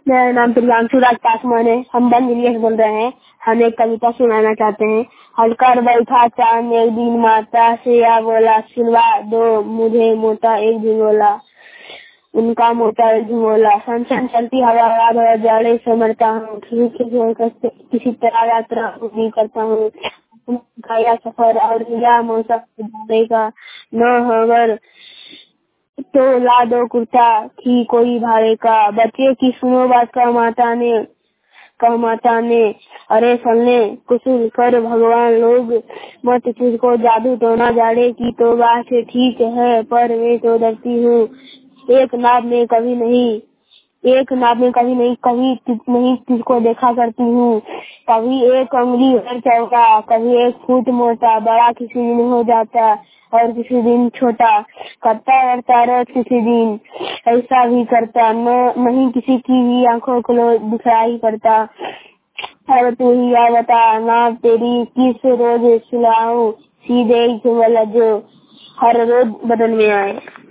मेरा नाम प्रियांशु राज पासवान है। हम बंगलियस बोल रहे हैं। हम एक कविता सुनाना चाहते हैं। हलकर बैठा चांद एक दिन माता से या बोला, सिलवा दो मुझे मोटा एक झिंगोला। उनका मोटा एक झिंगोला। सन सन चलती हवा हवा जाड़े से मरता हूँ। किसी तरह यात्रा नहीं करता हूँ। खाया सफर और या मौसम का न होगर तो ला दो कुर्ता की कोई भाड़े का। बच्चे की सुनो बात कह माता ने अरे सलने कुसुल कर भगवान लोग मत तुझको जादू टोना जाड़े की तो बात है ठीक है, पर मैं तो डरती हूँ। एक नाव में कभी नहीं तुझको देखा करती हूँ। कभी एक अंगुली भर चौका, कभी एक फुट मोटा। बड़ा किसी दिन हो जाता और किसी दिन छोटा। करता रोज किसी दिन ऐसा भी करता नहीं किसी की भी आंखों को दिखाई पड़ता। अब तू ही या बता ना तेरी किस रोज सिलाऊं सीधे जो हर रोज बदन में आए।